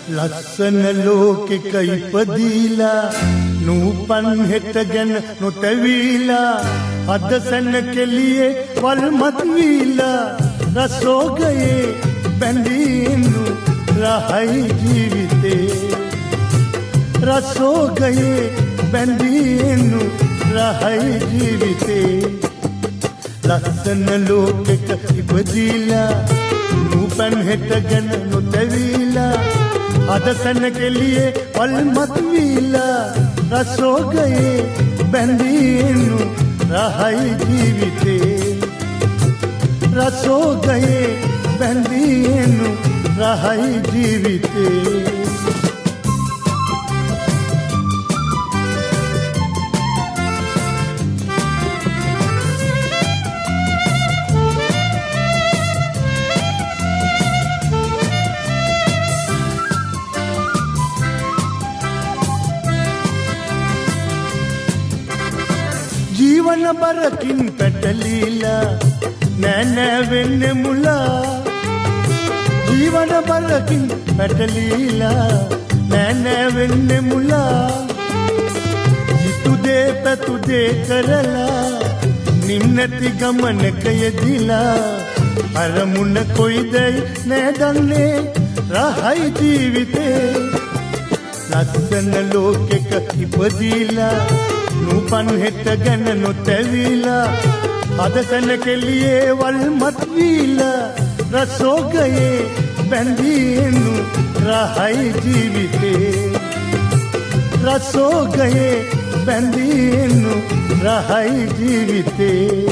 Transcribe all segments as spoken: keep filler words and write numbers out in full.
ලස්සන ලෝකෙක ඉපදීලා නූපන් හෙට ගැන නොතැවීලා අද සැන කෙලියේ වල්මත් වීලා රසෝගයේ බැඳීනු රහයි ජීවිතේ රසෝගයේ බැඳීනු රහයි ජීවිතේ ලස්සන ලෝකෙක ඉපදීලා නූපන් හෙට ගැන නොතැවීලා අද සැන කෙලියේ වල්මත් වීලා රසෝගයේ බැඳීනු රහයි ජීවිතේ රසෝගයේ බැඳීනු රහයි ජීවිතේ ජීවන බරකින් පැටලීලා නෑ නෑ වෙන්නේ මුලා ජීවන බරකින් පැටලීලා නෑ නෑ වෙන්නේ මුලා හිතු දේ පැතු දේ කරලා නිම්නති ගමනක යෙදිලා අරමුණ කොයිදයි නෑ දන්නේ රහයි ජීවිතේ ලස්සන ලෝකෙක ඉපදීලා නූපන් හෙට ගැන නොතැවීලා අද සැන කෙලියේ වල්මත් වීලා රසෝගයේ බැඳීනු රහයි ජීවිතේ රසෝගයේ බැඳීනු රහයි ජීවිතේ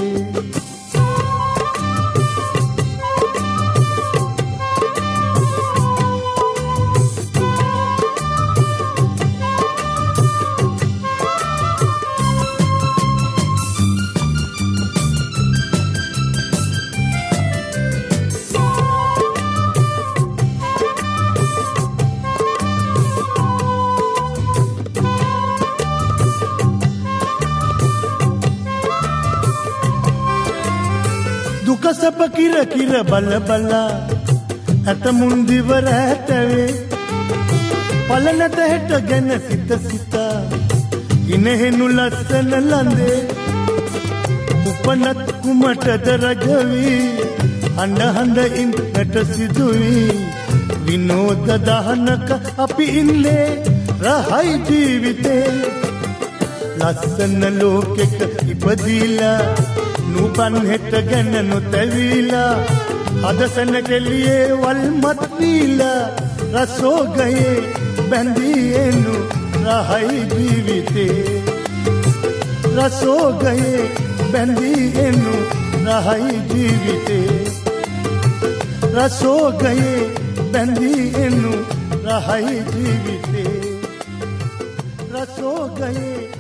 දුකසප කිර කිර බල බලා ඇතමුන් දිවර ඇතවේ පලනත හෙට ගැන සිත සිතා ඉනෙහෙනු ලස්සන ලඳේ උපනත් කුමටද රජවී හඬ හඬ ඉන්නට සිදුවී විනෝද දහනක අපි ඉන්නේ රහයි ජීවිතේ ලස්සන ලෝකෙක ඉපදීලා නූපන් හෙට ගැන නොතැවීලා අද සැන කෙලියේ වල්මත් වීලා රසෝගයේ බැඳීනු රහයි ජීවිතේ රසෝගයේ බැඳීනු රහයි ජීවිතේ රසෝගයේ බැඳීනු රහයි ජීවිතේ රසෝගයේ